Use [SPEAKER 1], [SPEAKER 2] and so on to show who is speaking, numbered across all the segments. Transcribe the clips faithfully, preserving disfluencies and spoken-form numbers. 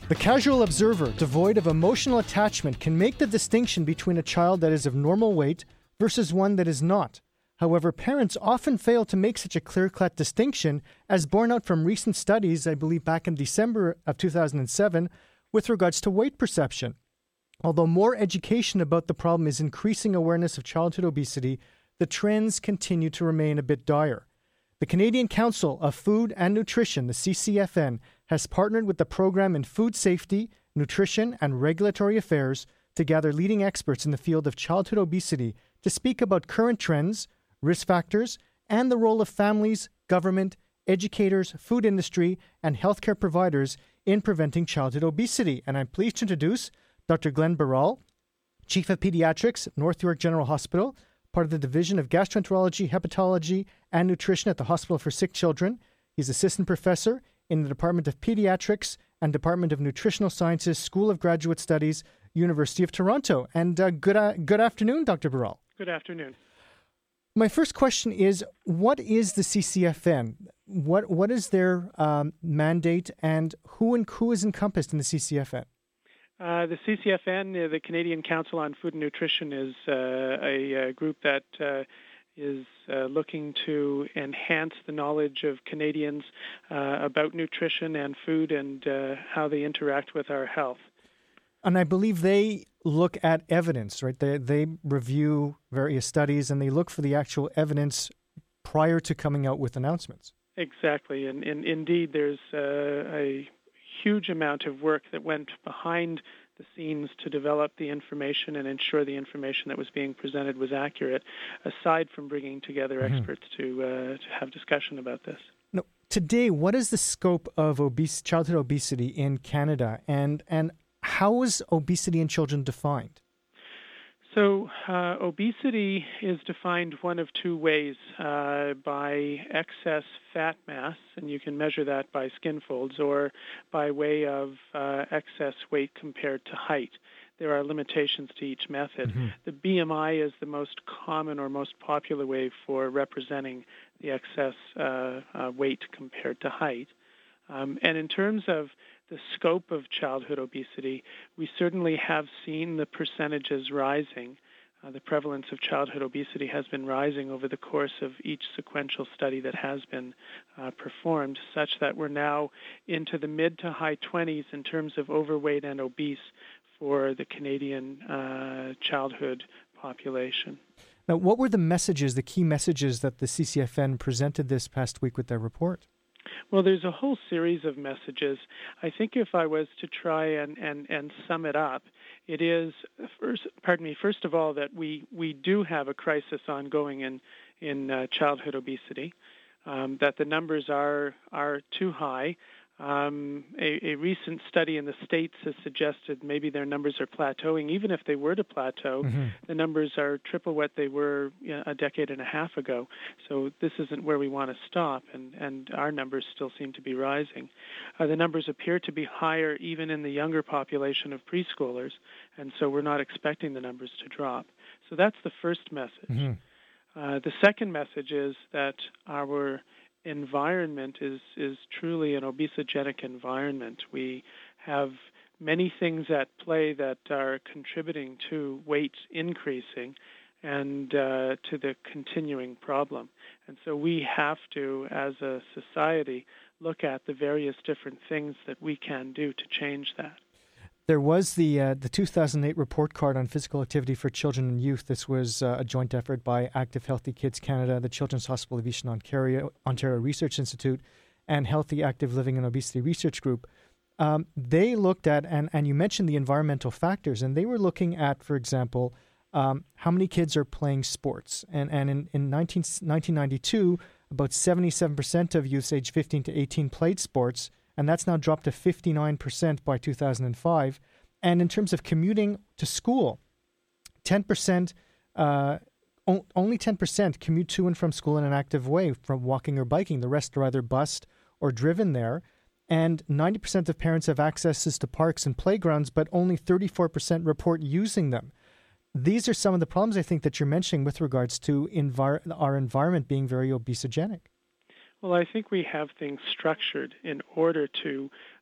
[SPEAKER 1] The casual observer, devoid of emotional attachment, can make the distinction between a child that is of normal weight versus one that is not. However, parents often fail to make such a clear-cut distinction, as borne out from recent studies, I believe back in December of two thousand seven, with regards to weight perception. Although more education about the problem is increasing awareness of childhood obesity, the trends continue to remain a bit dire. The Canadian Council of Food and Nutrition, the C C F N, has partnered with the Program in Food Safety, Nutrition and Regulatory Affairs to gather leading experts in the field of childhood obesity to speak about current trends, risk factors, and the role of families, government, educators, food industry, and healthcare providers in preventing childhood obesity. And I'm pleased to introduce Doctor Glenn Burrell, Chief of Pediatrics, North York General Hospital, part of the Division of Gastroenterology, Hepatology, and Nutrition at the Hospital for Sick Children. He's Assistant Professor in the Department of Pediatrics and Department of Nutritional Sciences, School of Graduate Studies, University of Toronto. And uh, good uh, good afternoon, Doctor Burrell.
[SPEAKER 2] Good afternoon.
[SPEAKER 1] My first question is, what is the C C F N? What What is their um, mandate, and who and who is encompassed in the C C F N?
[SPEAKER 2] Uh, the C C F N, uh, the Canadian Council on Food and Nutrition, is uh, a, a group that uh, is uh, looking to enhance the knowledge of Canadians uh, about nutrition and food and uh, how they interact with our health.
[SPEAKER 1] And I believe they look at evidence, right? They they review various studies and they look for the actual evidence prior to coming out with announcements.
[SPEAKER 2] Exactly, and, and indeed, there's uh, a huge amount of work that went behind the scenes to develop the information and ensure the information that was being presented was accurate, aside from bringing together mm-hmm. experts to uh, to have discussion about this.
[SPEAKER 1] Now, today, what is the scope of obese, childhood obesity in Canada, and and how is obesity in children defined?
[SPEAKER 2] So uh, obesity is defined one of two ways, uh, by excess fat mass, and you can measure that by skin folds, or by way of uh, excess weight compared to height. There are limitations to each method. Mm-hmm. The B M I is the most common or most popular way for representing the excess uh, uh, weight compared to height. Um, and in terms of the scope of childhood obesity, we certainly have seen the percentages rising. Uh, the prevalence of childhood obesity has been rising over the course of each sequential study that has been uh, performed, such that we're now into the mid to high twenties in terms of overweight and obese for the Canadian uh, childhood population.
[SPEAKER 1] Now, what were the messages, the key messages that the C C F N presented this past week with their report?
[SPEAKER 2] Well, there's a whole series of messages. I think if I was to try and, and, and sum it up, it is, first, pardon me, first of all, that we, we do have a crisis ongoing in, in uh, childhood obesity, um, that the numbers are, are too high. Um, a, a recent study in the States has suggested maybe their numbers are plateauing. Even if they were to plateau, mm-hmm. the numbers are triple what they were you know, a decade and a half ago. So this isn't where we want to stop, and, and our numbers still seem to be rising. Uh, the numbers appear to be higher even in the younger population of preschoolers, and so we're not expecting the numbers to drop. So that's the first message. Mm-hmm. Uh, the second message is that our environment is, is truly an obesogenic environment. We have many things at play that are contributing to weight increasing and uh, to the continuing problem. And so we have to, as a society, look at the various different things that we can do to change that.
[SPEAKER 1] There was the uh, the two thousand eight report card on physical activity for children and youth. This was uh, a joint effort by Active Healthy Kids Canada, the Children's Hospital of Eastern Ontario, Ontario Research Institute, and Healthy Active Living and Obesity Research Group. Um, they looked at, and, and you mentioned the environmental factors, and they were looking at, for example, um, how many kids are playing sports. And, and in, in nineteen ninety-two, about seventy-seven percent of youths aged fifteen to eighteen played sports, and that's now dropped to fifty-nine percent by two thousand five. And in terms of commuting to school, ten percent, uh, o- only ten percent commute to and from school in an active way, from walking or biking. The rest are either bused or driven there. And ninety percent of parents have accesses to parks and playgrounds, but only thirty-four percent report using them. These are some of the problems, I think, that you're mentioning with regards to envir- our environment being very obesogenic.
[SPEAKER 2] Well, I think we have things structured in order to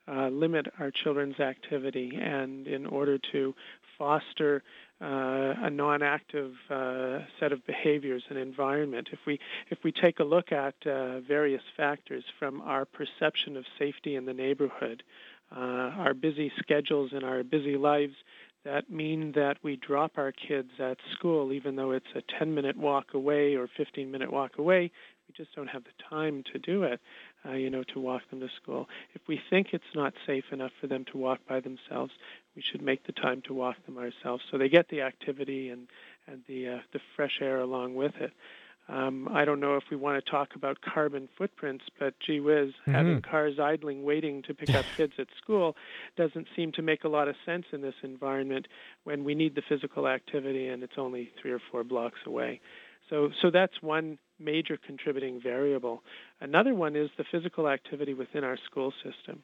[SPEAKER 2] uh, limit our children's activity, and in order to foster uh, a non-active uh, set of behaviors and environment. If we if we take a look at uh, various factors from our perception of safety in the neighborhood, uh, our busy schedules and our busy lives that mean that we drop our kids at school even though it's a ten-minute walk away or fifteen-minute walk away, we just don't have the time to do it, uh, you know, to walk them to school. If we think it's not safe enough for them to walk by themselves, we should make the time to walk them ourselves so they get the activity and, and the uh, the fresh air along with it. Um, I don't know if we want to talk about carbon footprints, but gee whiz, mm-hmm. having cars idling waiting to pick up kids at school doesn't seem to make a lot of sense in this environment when we need the physical activity and it's only three or four blocks away. So, so that's one major contributing variable. Another one is the physical activity within our school system.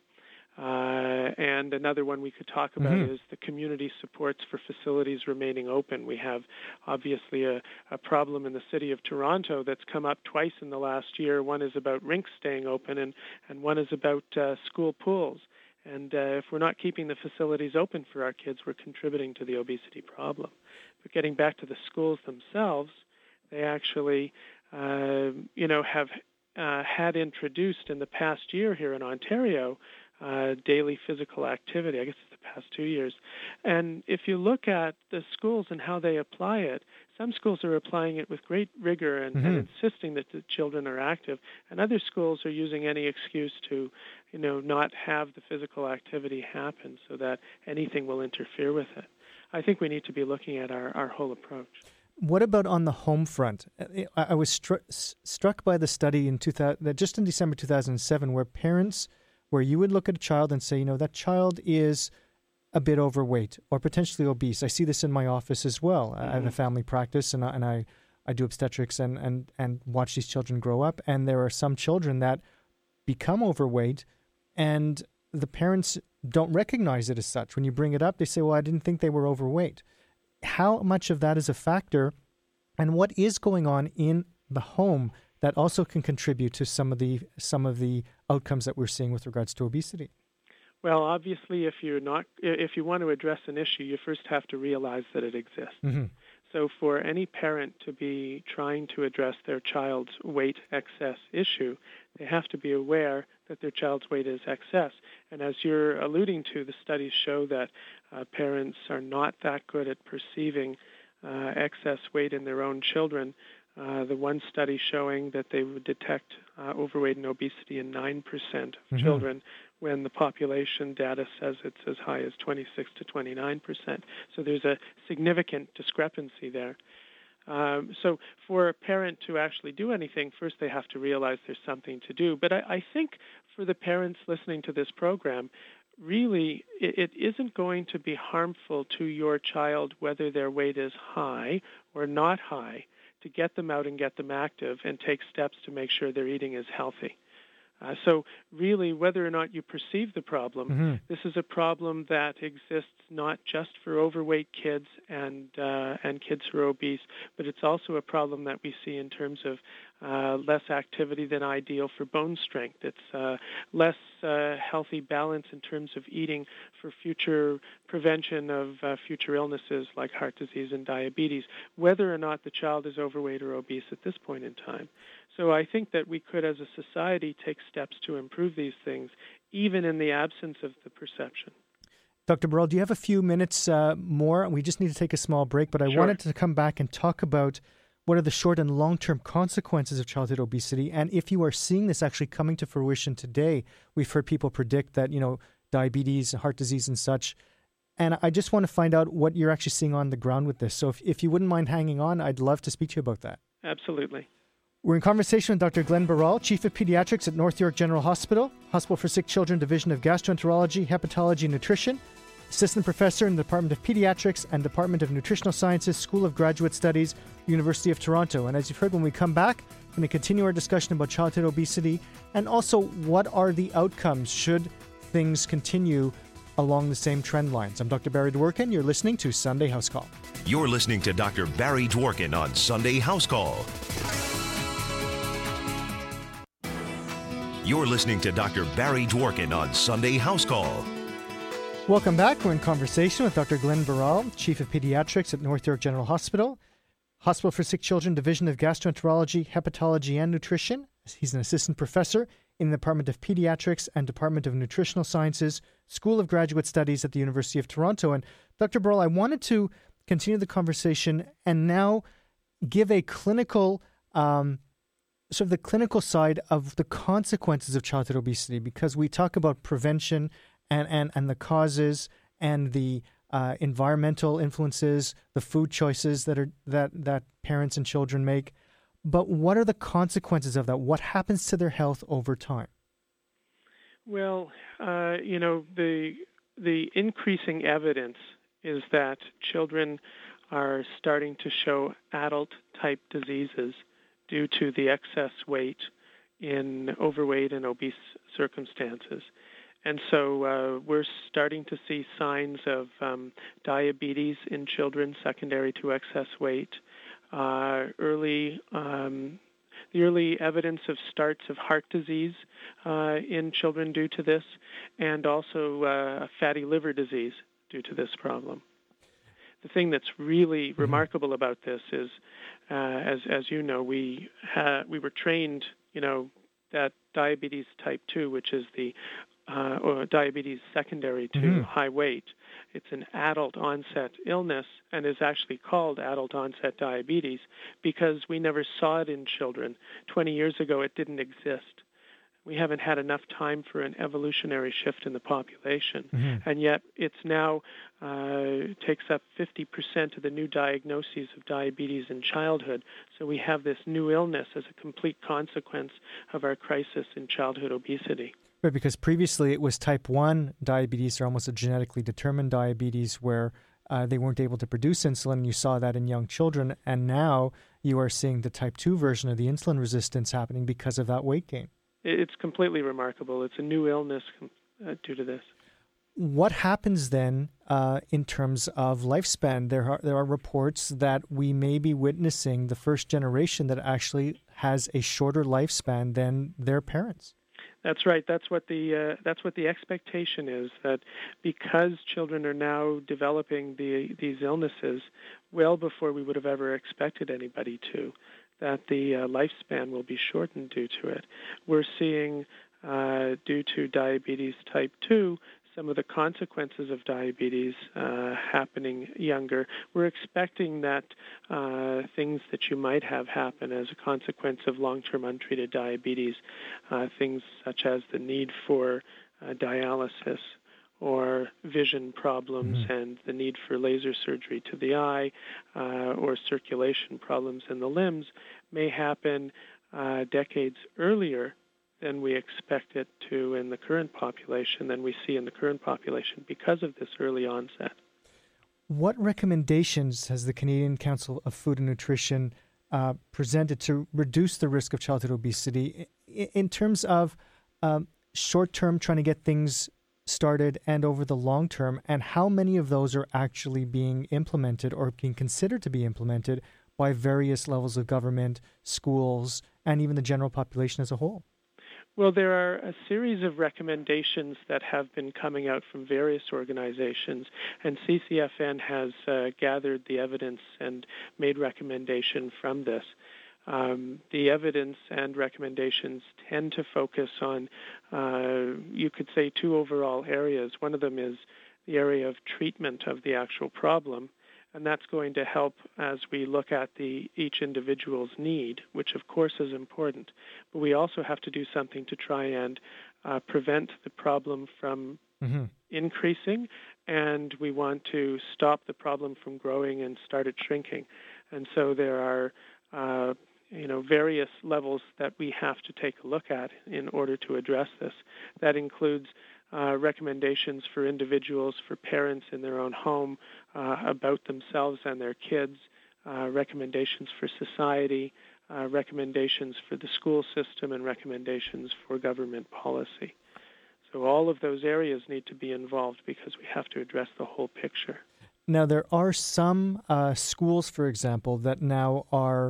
[SPEAKER 2] Uh, and another one we could talk about mm-hmm. is the community supports for facilities remaining open. We have obviously a, a problem in the city of Toronto that's come up twice in the last year. One is about rinks staying open, and, and one is about uh, school pools. And uh, if we're not keeping the facilities open for our kids, we're contributing to the obesity problem. But getting back to the schools themselves, they actually, uh, you know, have uh, had introduced in the past year here in Ontario Uh, daily physical activity. I guess it's the past two years. And if you look at the schools and how they apply it, some schools are applying it with great rigor and, mm-hmm. and insisting that the children are active, and other schools are using any excuse to, you know, not have the physical activity happen so that anything will interfere with it. I think we need to be looking at our, our whole approach.
[SPEAKER 1] What about on the home front? I, I was stru- struck by the study in two thousand, just in December two thousand seven, where parents where you would look at a child and say, you know, that child is a bit overweight or potentially obese. I see this in my office as well. Mm-hmm. I have a family practice, and I, and I, I do obstetrics and, and, and watch these children grow up. And there are some children that become overweight, and the parents don't recognize it as such. When you bring it up, they say, well, I didn't think they were overweight. How much of that is a factor, and what is going on in the home that also can contribute to some of the some of the outcomes that we're seeing with regards to obesity?
[SPEAKER 2] Well, obviously, if you're not, if you want to address an issue, you first have to realize that it exists. Mm-hmm. So, for any parent to be trying to address their child's weight excess issue, they have to be aware that their child's weight is excess. And as you're alluding to, the studies show that uh, parents are not that good at perceiving uh, excess weight in their own children. Uh, the one study showing that they would detect uh, overweight and obesity in nine percent of mm-hmm. children, when the population data says it's as high as twenty-six to twenty-nine percent. So there's a significant discrepancy there. Um, so for a parent to actually do anything, first they have to realize there's something to do. But I, I think for the parents listening to this program, really it, it isn't going to be harmful to your child whether their weight is high or not high, to get them out and get them active and take steps to make sure their eating is healthy. Uh, so really, whether or not you perceive the problem, mm-hmm. this is a problem that exists not just for overweight kids and uh, and kids who are obese, but it's also a problem that we see in terms of uh, less activity than ideal for bone strength. It's uh, less uh, healthy balance in terms of eating for future prevention of uh, future illnesses like heart disease and diabetes, whether or not the child is overweight or obese at this point in time. So I think that we could, as a society, take steps to improve these things, even in the absence of the perception.
[SPEAKER 1] Doctor Burrell, do you have a few minutes uh, more? We just need to take a small break, but I sure. wanted to come back and talk about what are the short and long-term consequences of childhood obesity, and if you are seeing this actually coming to fruition today. We've heard people predict that, you know, diabetes, heart disease and such, and I just want to find out what you're actually seeing on the ground with this. So if, if you wouldn't mind hanging on, I'd love to speak to you about that.
[SPEAKER 2] Absolutely.
[SPEAKER 1] We're in conversation with Doctor Glenn Burrell, Chief of Pediatrics at North York General Hospital, Hospital for Sick Children Division of Gastroenterology, Hepatology and Nutrition, Assistant Professor in the Department of Pediatrics and Department of Nutritional Sciences, School of Graduate Studies, University of Toronto. And as you've heard, when we come back, we're going to continue our discussion about childhood obesity and also what are the outcomes should things continue along the same trend lines. I'm Doctor Barry Dworkin. You're listening to Sunday House Call.
[SPEAKER 3] You're listening to Doctor Barry Dworkin on Sunday House Call. You're listening to Doctor Barry Dworkin on Sunday House Call.
[SPEAKER 1] Welcome back. We're in conversation with Doctor Glenn Burrell, Chief of Pediatrics at North York General Hospital, Hospital for Sick Children, Division of Gastroenterology, Hepatology, and Nutrition. He's an assistant professor in the Department of Pediatrics and Department of Nutritional Sciences, School of Graduate Studies at the University of Toronto. And Doctor Burrell, I wanted to continue the conversation and now give a clinical um sort of the clinical side of the consequences of childhood obesity, because we talk about prevention and, and, and the causes and the uh, environmental influences, the food choices that are that, that parents and children make. But what are the consequences of that? What happens to their health over time?
[SPEAKER 2] Well, uh, you know, the the increasing evidence is that children are starting to show adult-type diseases due to the excess weight in overweight and obese circumstances. And so uh, we're starting to see signs of um, diabetes in children secondary to excess weight, uh, early um, the early evidence of starts of heart disease uh, in children due to this, and also uh, fatty liver disease due to this problem. The thing that's really mm-hmm. remarkable about this is, uh, as as you know, we ha- we were trained, you know, that diabetes type two, which is the uh, or diabetes secondary to mm-hmm. high weight, it's an adult onset illness and is actually called adult onset diabetes because we never saw it in children. twenty years ago, it didn't exist. We haven't had enough time for an evolutionary shift in the population, mm-hmm. and yet it's now uh, takes up fifty percent of the new diagnoses of diabetes in childhood. So we have this new illness as a complete consequence of our crisis in childhood obesity.
[SPEAKER 1] Right, because previously it was type one diabetes, or almost a genetically determined diabetes, where uh, they weren't able to produce insulin, and you saw that in young children, and now you are seeing the type two version of the insulin resistance happening because of that weight gain.
[SPEAKER 2] It's completely remarkable. It's a new illness uh, due to this.
[SPEAKER 1] What happens then uh, in terms of lifespan? There are there are reports that we may be witnessing the first generation that actually has a shorter lifespan than their parents.
[SPEAKER 2] That's right. That's what the uh, that's what the expectation is, that because children are now developing the these illnesses well before we would have ever expected anybody to, that the uh, lifespan will be shortened due to it. We're seeing, uh, due to diabetes type two, some of the consequences of diabetes uh, happening younger. We're expecting that uh, things that you might have happen as a consequence of long-term untreated diabetes, uh, things such as the need for uh, dialysis, or vision problems mm-hmm. and the need for laser surgery to the eye, uh, or circulation problems in the limbs may happen uh, decades earlier than we expect it to in the current population, than we see in the current population because of this early onset.
[SPEAKER 1] What recommendations has the Canadian Council of Food and Nutrition uh, presented to reduce the risk of childhood obesity in, in terms of um, short-term trying to get things started and over the long term, and how many of those are actually being implemented or being considered to be implemented by various levels of government, schools, and even the general population as a whole?
[SPEAKER 2] Well, there are a series of recommendations that have been coming out from various organizations, and C C F N has uh, gathered the evidence and made recommendation from this. Um, the evidence and recommendations tend to focus on, uh, you could say, two overall areas. One of them is the area of treatment of the actual problem, and that's going to help as we look at the each individual's need, which of course is important. But we also have to do something to try and uh, prevent the problem from mm-hmm. increasing, and we want to stop the problem from growing and start it shrinking. And so there are uh, you know, various levels that we have to take a look at in order to address this. That includes uh, recommendations for individuals, for parents in their own home uh, about themselves and their kids, uh, recommendations for society, uh, recommendations for the school system, and recommendations for government policy. So all of those areas need to be involved because we have to address the whole picture.
[SPEAKER 1] Now, there are some uh, schools, for example, that now are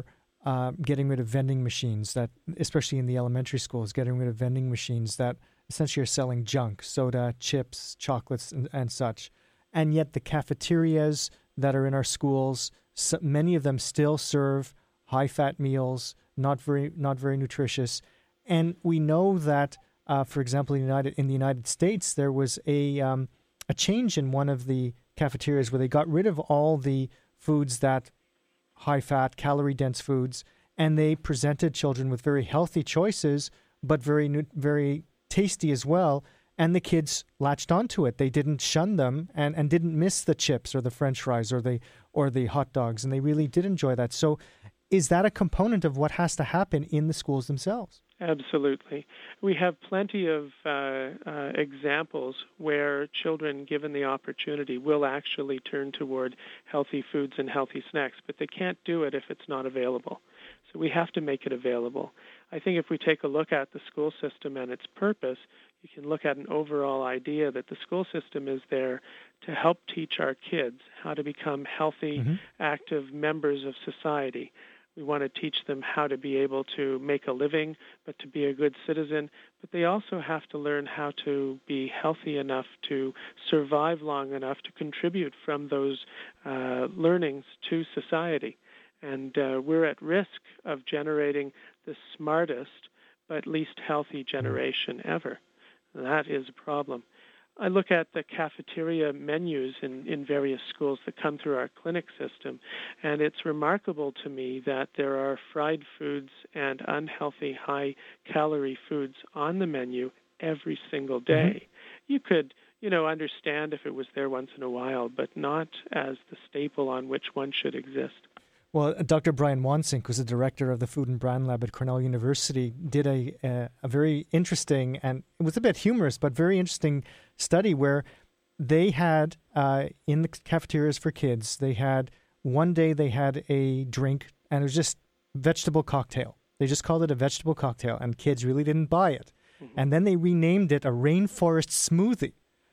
[SPEAKER 1] uh, getting rid of vending machines that, especially in the elementary schools, getting rid of vending machines that essentially are selling junk, soda, chips, chocolates, and, and such. And yet the cafeterias that are in our schools, so many of them still serve high-fat meals, not very not very nutritious. And we know that, uh, for example, in the United in the United States, there was a um, a change in one of the cafeterias where they got rid of all the foods that high-fat, calorie-dense foods, and they presented children with very healthy choices, but very nu- very tasty as well. And the kids latched onto it. They didn't shun them and, and didn't miss the chips or the French fries or the or the hot dogs, and they really did enjoy that. So is that a component of what has to happen in the schools themselves?
[SPEAKER 2] Absolutely. We have plenty of uh, uh, examples where children, given the opportunity, will actually turn toward healthy foods and healthy snacks, but they can't do it if it's not available. So we have to make it available. I think if we take a look at the school system and its purpose, you can look at an overall idea that the school system is there to help teach our kids how to become healthy, mm-hmm. active members of society. We want to teach them how to be able to make a living, but to be a good citizen. But they also have to learn how to be healthy enough to survive long enough to contribute from those uh, learnings to society. And uh, we're at risk of generating the smartest but least healthy generation ever. That is a problem. I look at the cafeteria menus in, in various schools that come through our clinic system, and it's remarkable to me that there are fried foods and unhealthy, high-calorie foods on the menu every single day. Mm-hmm. You could, you know, understand if it was there once in a while, but not as the staple on which one should exist.
[SPEAKER 1] Well, Doctor Brian Wansink, who's the director of the Food and Brand Lab at Cornell University, did a, a a very interesting, and it was a bit humorous, but very interesting study where they had, uh, in the cafeterias for kids, they had, one day they had a drink, and it was just vegetable cocktail. They just called it a vegetable cocktail, and kids really didn't buy it. Mm-hmm. And then they renamed it a rainforest smoothie.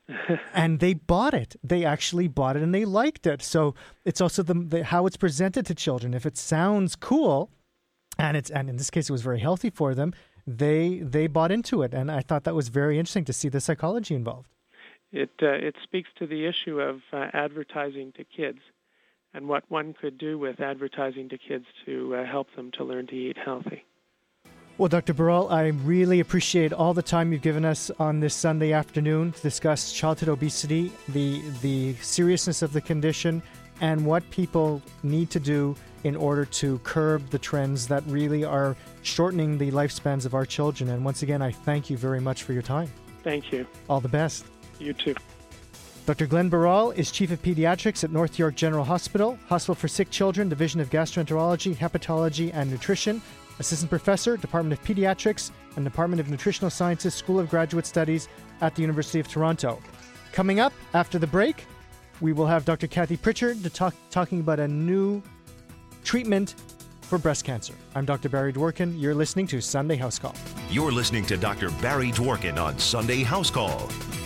[SPEAKER 1] And they bought it. They actually bought it, and they liked it. So it's also the, the how it's presented to children. If it sounds cool, and it's and in this case it was very healthy for them, they they bought into it. And I thought that was very interesting to see the psychology involved.
[SPEAKER 2] It uh, it speaks to the issue of uh, advertising to kids and what one could do with advertising to kids to uh, help them to learn to eat healthy.
[SPEAKER 1] Well, Doctor Burrell, I really appreciate all the time you've given us on this Sunday afternoon to discuss childhood obesity, the the seriousness of the condition, and what people need to do in order to curb the trends that really are shortening the lifespans of our children. And once again, I thank you very much for your time.
[SPEAKER 2] Thank you.
[SPEAKER 1] All the best.
[SPEAKER 2] You too.
[SPEAKER 1] Doctor Glenn Burrell is Chief of Pediatrics at North York General Hospital, Hospital for Sick Children, Division of Gastroenterology, Hepatology, and Nutrition, Assistant Professor, Department of Pediatrics, and Department of Nutritional Sciences, School of Graduate Studies at the University of Toronto. Coming up after the break, we will have Doctor Kathy Pritchard to talk, talking about a new treatment for breast cancer. I'm Doctor Barry Dworkin. You're listening to Sunday House Call.
[SPEAKER 3] You're listening to Doctor Barry Dworkin on Sunday House Call.